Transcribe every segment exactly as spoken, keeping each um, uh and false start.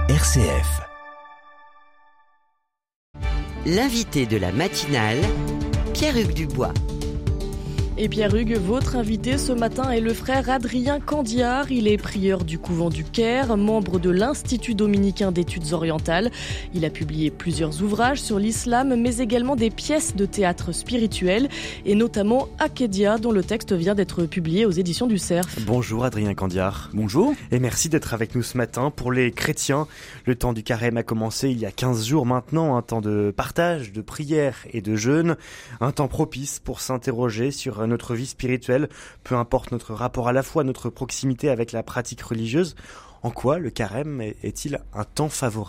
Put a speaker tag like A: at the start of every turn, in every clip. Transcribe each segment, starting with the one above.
A: R C F.
B: L'invité de la matinale, Pierre-Hugues Dubois.
C: Et Pierre-Hugues, votre invité ce matin est le frère Adrien Candiard. Il est prieur du couvent du Caire, membre de l'Institut dominicain d'études orientales. Il a publié plusieurs ouvrages sur l'islam, mais également des pièces de théâtre spirituel, et notamment Akedia, dont le texte vient d'être publié aux éditions du Cerf.
D: Bonjour Adrien Candiard.
E: Bonjour.
D: Et merci d'être avec nous ce matin. Pour les chrétiens, le temps du carême a commencé il y a quinze jours maintenant, un temps de partage, de prière et de jeûne, un temps propice pour s'interroger sur notre vie spirituelle, peu importe notre rapport à la foi, notre proximité avec la pratique religieuse. En quoi le carême est-il un temps favorable ?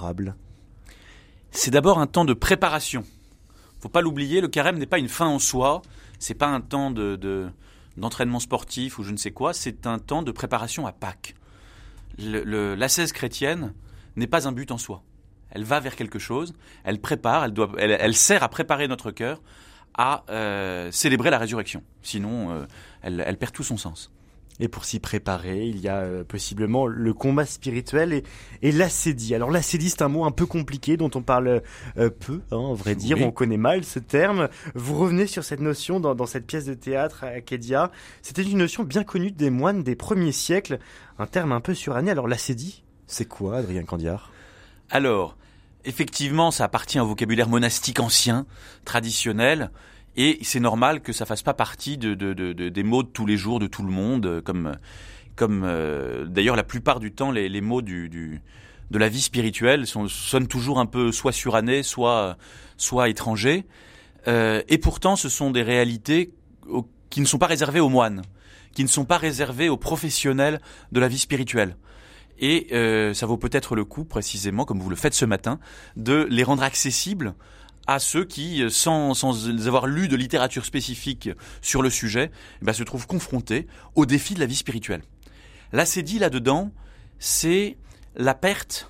E: C'est d'abord un temps de préparation. Faut pas l'oublier, le carême n'est pas une fin en soi, c'est pas un temps de, de, d'entraînement sportif ou je ne sais quoi, c'est un temps de préparation à Pâques. Le, le, l'ascèse chrétienne n'est pas un but en soi. Elle va vers quelque chose, elle prépare, elle, doit, elle, elle sert à préparer notre cœur à euh, célébrer la résurrection. Sinon, euh, elle, elle perd tout son sens.
D: Et pour s'y préparer, il y a euh, possiblement le combat spirituel et, et l'ascédie. Alors l'ascédie, c'est un mot un peu compliqué dont on parle euh, peu, hein, à vrai dire. Oui. On connaît mal ce terme. Vous revenez sur cette notion dans, dans cette pièce de théâtre, Akedia. C'était une notion bien connue des moines des premiers siècles, un terme un peu suranné. Alors l'ascédie, c'est quoi, Adrien Candiard ?
E: Alors, effectivement, ça appartient au vocabulaire monastique ancien, traditionnel, et c'est normal que ça fasse pas partie de, de, de, de, des mots de tous les jours de tout le monde, comme, comme euh, d'ailleurs la plupart du temps les, les mots du, du, de la vie spirituelle sont, sonnent toujours un peu soit surannés, soit, soit étrangers, euh, et pourtant ce sont des réalités au, qui ne sont pas réservées aux moines, qui ne sont pas réservées aux professionnels de la vie spirituelle. Et euh, ça vaut peut-être le coup, précisément, comme vous le faites ce matin, de les rendre accessibles à ceux qui, sans, sans avoir lu de littérature spécifique sur le sujet, eh ben, se trouvent confrontés aux défis de la vie spirituelle. L'ascédie, là-dedans, c'est la perte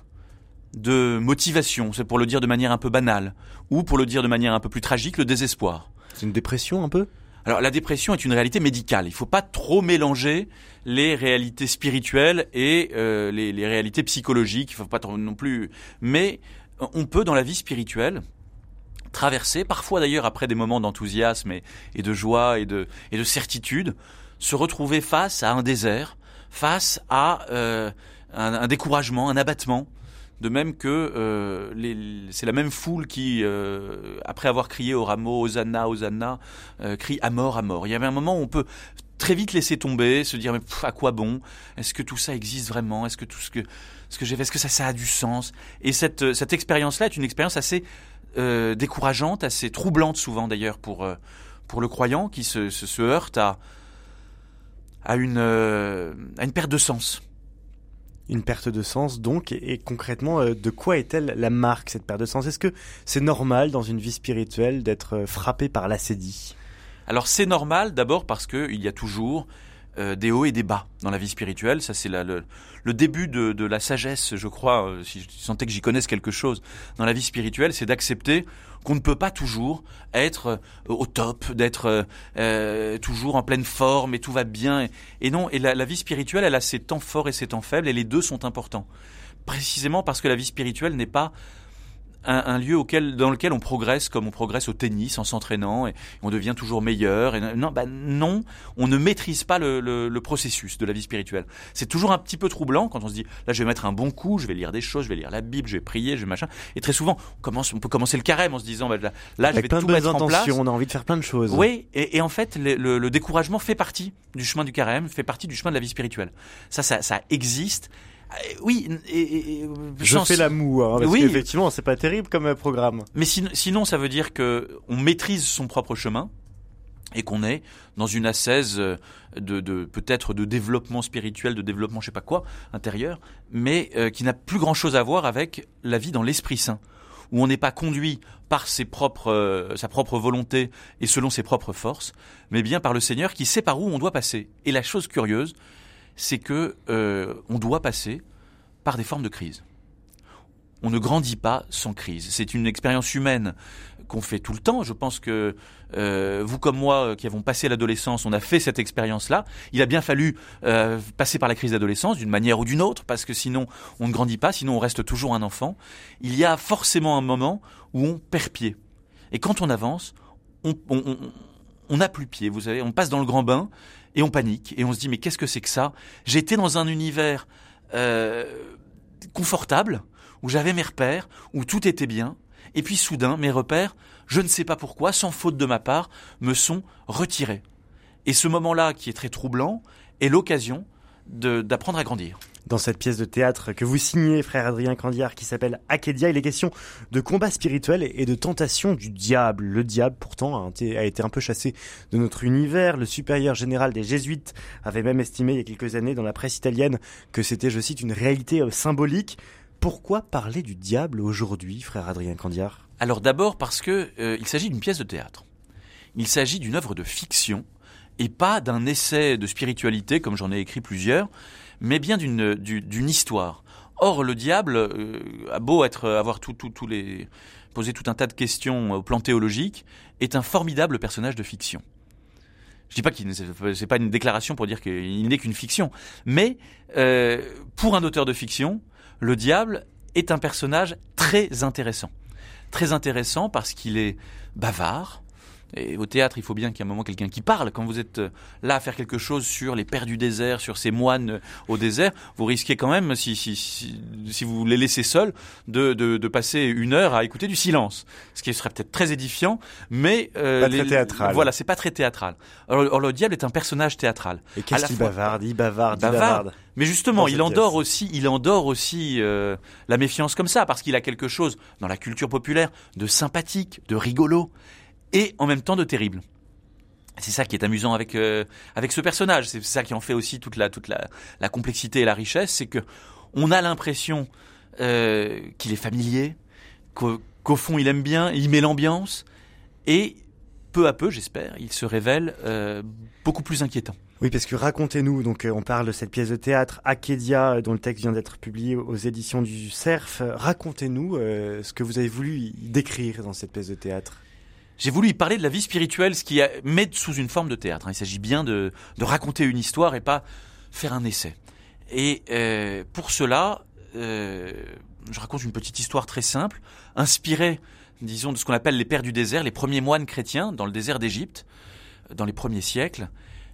E: de motivation, c'est pour le dire de manière un peu banale, ou pour le dire de manière un peu plus tragique, le désespoir.
D: C'est une dépression un peu ?
E: Alors la dépression est une réalité médicale. Il ne faut pas trop mélanger les réalités spirituelles et euh, les, les réalités psychologiques. Il ne faut pas trop non plus. Mais on peut dans la vie spirituelle traverser, parfois d'ailleurs après des moments d'enthousiasme et, et de joie et de, et de certitude, se retrouver face à un désert, face à euh, un, un découragement, un abattement. De même que euh, les, c'est la même foule qui, euh, après avoir crié au rameau, Hosanna, Hosanna, euh, crie à mort, à mort. Il y avait un moment où on peut très vite laisser tomber, se dire mais pff, à quoi bon ? Est-ce que tout ça existe vraiment ? Est-ce que tout ce que ce que j'ai fait, est-ce que ça, ça a du sens ? Et cette cette expérience-là est une expérience assez euh, décourageante, assez troublante souvent d'ailleurs pour euh, pour le croyant qui se se, se heurte à à une euh, à une perte de sens.
D: Une perte de sens donc, et, et concrètement, euh, de quoi est-elle la marque, cette perte de sens ? Est-ce que c'est normal dans une vie spirituelle d'être frappé par l'ascédie ?
E: Alors c'est normal d'abord parce qu'il y a toujours euh, des hauts et des bas dans la vie spirituelle. Ça c'est la, le, le début de, de la sagesse, je crois, euh, si je sentais que j'y connaisse quelque chose dans la vie spirituelle, c'est d'accepter qu'on ne peut pas toujours être euh, au top, d'être euh, toujours en pleine forme et tout va bien. Et, et non, et la, la vie spirituelle, elle a ses temps forts et ses temps faibles, et les deux sont importants. Précisément parce que la vie spirituelle n'est pas un, un lieu auquel, dans lequel on progresse comme on progresse au tennis en s'entraînant et on devient toujours meilleur. Et non, bah non, on ne maîtrise pas le, le, le processus de la vie spirituelle. C'est toujours un petit peu troublant quand on se dit là je vais mettre un bon coup, je vais lire des choses, je vais lire la Bible, je vais prier, je vais machin. Et très souvent, on commence, on peut commencer le carême en se disant bah, là, là je vais tout mettre en place.
D: On a envie de faire plein de choses.
E: Oui, et, et en fait le, le, le découragement fait partie du chemin du carême, fait partie du chemin de la vie spirituelle. Ça, ça, ça existe. Oui, et, et, et,
D: je fais la moue, hein, parce
E: oui,
D: qu'effectivement, c'est pas terrible comme programme.
E: Mais sin- sinon, ça veut dire que on maîtrise son propre chemin et qu'on est dans une ascèse de, de peut-être de développement spirituel, de développement, je sais pas quoi, intérieur, mais euh, qui n'a plus grand-chose à voir avec la vie dans l'Esprit Saint, où on n'est pas conduit par ses propres, euh, sa propre volonté et selon ses propres forces, mais bien par le Seigneur qui sait par où on doit passer. Et la chose curieuse, c'est que euh, on doit passer par des formes de crise. On ne grandit pas sans crise. C'est une expérience humaine qu'on fait tout le temps. Je pense que euh, vous comme moi, qui avons passé l'adolescence, on a fait cette expérience-là. Il a bien fallu euh, passer par la crise d'adolescence d'une manière ou d'une autre, parce que sinon on ne grandit pas, sinon on reste toujours un enfant. Il y a forcément un moment où on perd pied. Et quand on avance, on on, on, on n'a plus pied. Vous savez, on passe dans le grand bain et on panique et on se dit mais qu'est-ce que c'est que ça ? J'étais dans un univers euh, confortable où j'avais mes repères, où tout était bien. Et puis soudain, mes repères, je ne sais pas pourquoi, sans faute de ma part, me sont retirés. Et ce moment-là, qui est très troublant, est l'occasion de, d'apprendre à grandir.
D: Dans cette pièce de théâtre que vous signez, frère Adrien Candiard, qui s'appelle Akedia, il est question de combat spirituel et de tentation du diable. Le diable, pourtant, a été un peu chassé de notre univers. Le supérieur général des Jésuites avait même estimé il y a quelques années dans la presse italienne que c'était, je cite, une réalité symbolique. Pourquoi parler du diable aujourd'hui, frère Adrien Candiard ?
E: Alors d'abord parce que euh, il s'agit d'une pièce de théâtre. Il s'agit d'une œuvre de fiction et pas d'un essai de spiritualité comme j'en ai écrit plusieurs, mais bien d'une, d'une histoire. Or le diable euh, a beau être avoir tout, tout, tout les poser tout un tas de questions au plan théologique, est un formidable personnage de fiction. Je dis pas qu'il c'est pas une déclaration pour dire qu'il n'est qu'une fiction, mais euh, pour un auteur de fiction, le diable est un personnage très intéressant. Très intéressant parce qu'il est bavard. Et au théâtre, il faut bien qu'il y ait un moment quelqu'un qui parle. Quand vous êtes là à faire quelque chose sur les pères du désert, sur ces moines au désert, vous risquez quand même, si, si, si, si vous les laissez seuls, de, de, de passer une heure à écouter du silence. Ce qui serait peut-être très édifiant, mais...
D: Euh, pas les, très théâtral.
E: Voilà, c'est pas très théâtral. Alors, alors le diable est un personnage théâtral.
D: Et qu'est-ce qu'il bavarde ? Il bavarde, il bavarde.
E: Mais justement, il endort pièce. aussi, il endort aussi euh, la méfiance comme ça, parce qu'il a quelque chose dans la culture populaire de sympathique, de rigolo, et en même temps de terrible. C'est ça qui est amusant avec euh, avec ce personnage. C'est ça qui en fait aussi toute la toute la, la complexité et la richesse, c'est que on a l'impression euh, qu'il est familier, qu'au, qu'au fond il aime bien, il met l'ambiance, et peu à peu, j'espère, il se révèle euh, beaucoup plus inquiétant.
D: Oui, parce que racontez-nous, donc on parle de cette pièce de théâtre Akedia, dont le texte vient d'être publié aux éditions du Cerf. Racontez-nous euh, ce que vous avez voulu y décrire dans cette pièce de théâtre.
E: J'ai voulu y parler de la vie spirituelle, ce qui met sous une forme de théâtre. Il s'agit bien de, de raconter une histoire et pas faire un essai. Et euh, pour cela, euh, je raconte une petite histoire très simple, inspirée, disons, de ce qu'on appelle les pères du désert, les premiers moines chrétiens dans le désert d'Égypte, dans les premiers siècles,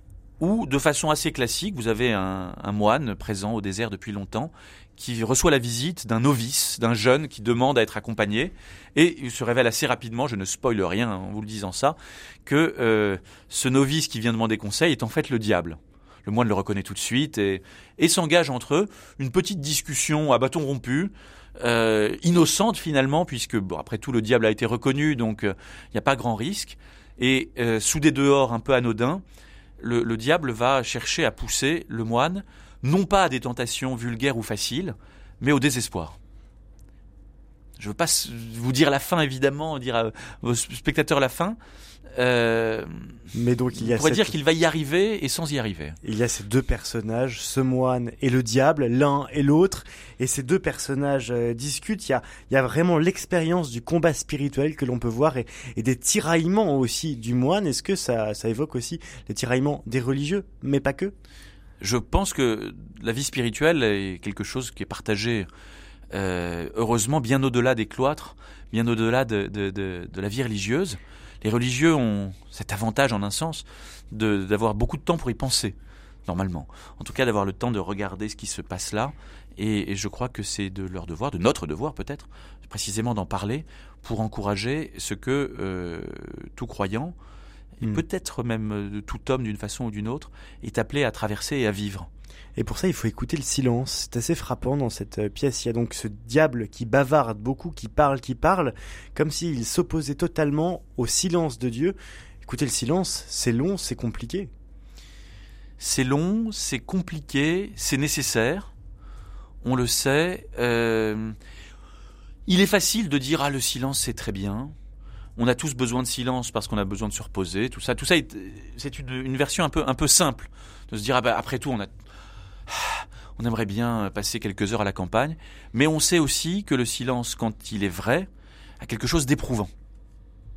E: où, de façon assez classique, vous avez un, un moine présent au désert depuis longtemps qui reçoit la visite d'un novice, d'un jeune qui demande à être accompagné, et il se révèle assez rapidement, je ne spoile rien en vous le disant ça, que euh, ce novice qui vient demander conseil est en fait le diable. Le moine le reconnaît tout de suite et, et s'engage entre eux une petite discussion à bâton rompu, euh, innocente finalement, puisque bon, après tout le diable a été reconnu, donc il euh, n'y a pas grand risque, et euh, sous des dehors un peu anodins, le, le diable va chercher à pousser le moine non pas à des tentations vulgaires ou faciles, mais au désespoir. Je ne veux pas vous dire la fin, évidemment, dire à vos spectateurs la fin. Euh,
D: mais donc il y a
E: on pourrait
D: cette...
E: dire qu'il va y arriver et sans y arriver.
D: Il y a ces deux personnages, ce moine et le diable, l'un et l'autre, et ces deux personnages euh, discutent. Il y a, il y a vraiment l'expérience du combat spirituel que l'on peut voir et, et des tiraillements aussi du moine. Est-ce que ça, ça évoque aussi les tiraillements des religieux, mais pas que ?
E: Je pense que la vie spirituelle est quelque chose qui est partagé, euh, heureusement, bien au-delà des cloîtres, bien au-delà de, de, de, de la vie religieuse. Les religieux ont cet avantage, en un sens, de, d'avoir beaucoup de temps pour y penser, normalement. En tout cas, d'avoir le temps de regarder ce qui se passe là. Et, et je crois que c'est de leur devoir, de notre devoir peut-être, précisément d'en parler pour encourager ce que euh, tout croyant, et mmh. peut-être même tout homme d'une façon ou d'une autre, est appelé à traverser et à vivre.
D: Et pour ça, il faut écouter le silence. C'est assez frappant dans cette pièce. Il y a donc ce diable qui bavarde beaucoup, qui parle, qui parle, comme s'il s'opposait totalement au silence de Dieu. Écoutez, le silence, c'est long, c'est compliqué.
E: C'est long, c'est compliqué, c'est nécessaire. On le sait. Euh... Il est facile de dire « Ah, le silence, c'est très bien ». On a tous besoin de silence parce qu'on a besoin de se reposer. Tout ça, tout ça, est, c'est une, une version un peu, un peu simple de se dire ah bah après tout, on a, on aimerait bien passer quelques heures à la campagne, mais on sait aussi que le silence, quand il est vrai, a quelque chose d'éprouvant.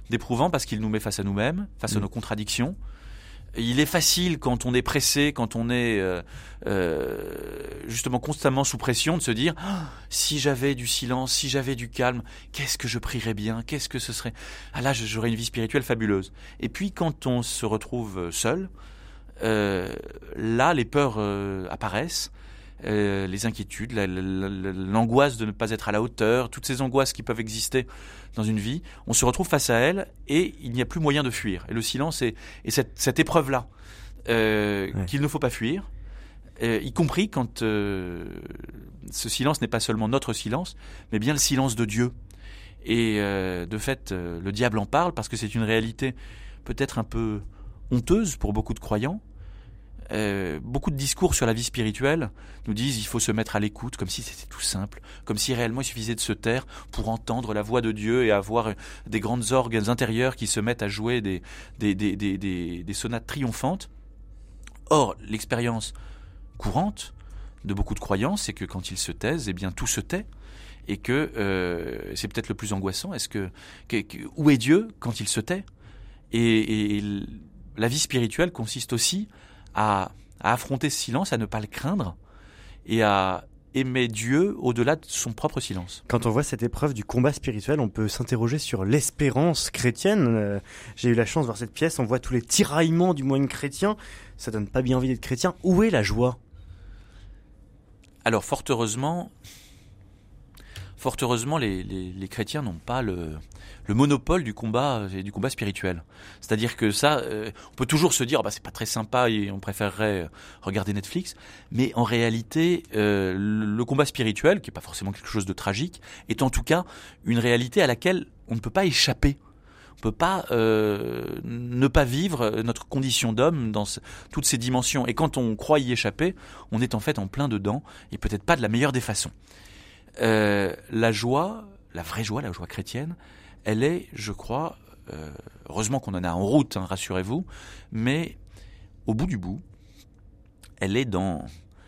E: d'éprouvant parce qu'il nous met face à nous-mêmes, face mmh. à nos contradictions. Il est facile quand on est pressé, quand on est euh, euh, justement constamment sous pression de se dire oh, si j'avais du silence, si j'avais du calme, qu'est-ce que je prierais bien, qu'est-ce que ce serait. Ah là, j'aurais une vie spirituelle fabuleuse. Et puis quand on se retrouve seul, euh, là les peurs euh, apparaissent. Euh, les inquiétudes, la, la, la, l'angoisse de ne pas être à la hauteur, toutes ces angoisses qui peuvent exister dans une vie, on se retrouve face à elles et il n'y a plus moyen de fuir. Et le silence est, est cette, cette épreuve-là euh, ouais. qu'il ne faut pas fuir, euh, y compris quand euh, ce silence n'est pas seulement notre silence, mais bien le silence de Dieu. Et euh, de fait, euh, le diable en parle parce que c'est une réalité peut-être un peu honteuse pour beaucoup de croyants. Euh, beaucoup de discours sur la vie spirituelle nous disent il faut se mettre à l'écoute comme si c'était tout simple, comme si réellement il suffisait de se taire pour entendre la voix de Dieu et avoir des grandes orgues intérieures qui se mettent à jouer des, des, des, des, des, des sonates triomphantes. Or, l'expérience courante de beaucoup de croyants, c'est que quand ils se taisent, eh bien tout se tait et que euh, c'est peut-être le plus angoissant. Est-ce que, que, que où est Dieu quand il se tait ? et, et la vie spirituelle consiste aussi À, à affronter ce silence, à ne pas le craindre et à aimer Dieu au-delà de son propre silence.
D: Quand on voit cette épreuve du combat spirituel, on peut s'interroger sur l'espérance chrétienne. Euh, j'ai eu la chance de voir cette pièce, on voit tous les tiraillements du moine chrétien. Ça donne pas bien envie d'être chrétien. Où est la joie ?
E: Alors, fort heureusement, fort heureusement, les, les, les chrétiens n'ont pas le, le monopole du combat, du combat spirituel. C'est-à-dire que ça, euh, on peut toujours se dire, oh bah, c'est pas très sympa et on préférerait regarder Netflix. Mais en réalité, euh, le, le combat spirituel, qui est pas forcément quelque chose de tragique, est en tout cas une réalité à laquelle on ne peut pas échapper. On peut pas euh, ne pas vivre notre condition d'homme dans ce, toutes ces dimensions. Et quand on croit y échapper, on est en fait en plein dedans et peut-être pas de la meilleure des façons. Euh, la joie, la vraie joie, la joie chrétienne, elle est, je crois, euh, heureusement qu'on en a en route, hein, rassurez-vous, mais au bout du bout, elle est dans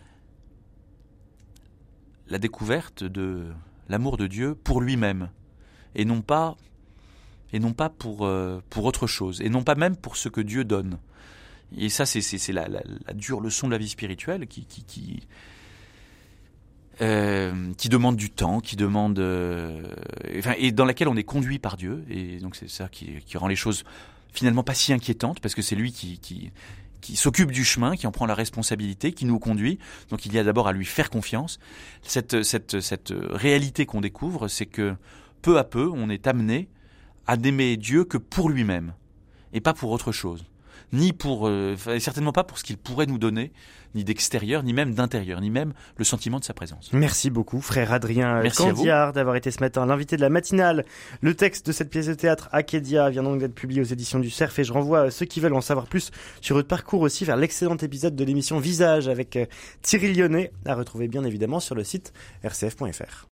E: la découverte de l'amour de Dieu pour lui-même, et non pas, et non pas pour, euh, pour autre chose, et non pas même pour ce que Dieu donne. Et ça, c'est, c'est, c'est la, la, la dure leçon de la vie spirituelle qui... qui, qui Euh, qui demande du temps, qui demande, euh, enfin, et dans laquelle on est conduit par Dieu, et donc c'est ça qui, qui rend les choses finalement pas si inquiétantes, parce que c'est lui qui, qui, qui s'occupe du chemin, qui en prend la responsabilité, qui nous conduit. Donc il y a d'abord à lui faire confiance. Cette, cette, cette réalité qu'on découvre, c'est que peu à peu, on est amené à n'aimer Dieu que pour lui-même, et pas pour autre chose. Ni pour, euh, certainement pas pour ce qu'il pourrait nous donner, ni d'extérieur, ni même d'intérieur, ni même le sentiment de sa présence.
D: Merci beaucoup, frère Adrien Candiard, d'avoir été ce matin l'invité de la matinale. Le texte de cette pièce de théâtre, Akedia, vient donc d'être publié aux éditions du Cerf, et je renvoie ceux qui veulent en savoir plus sur votre parcours aussi vers l'excellent épisode de l'émission Visage avec Thierry Lyonnais, à retrouver bien évidemment sur le site r c f point f r.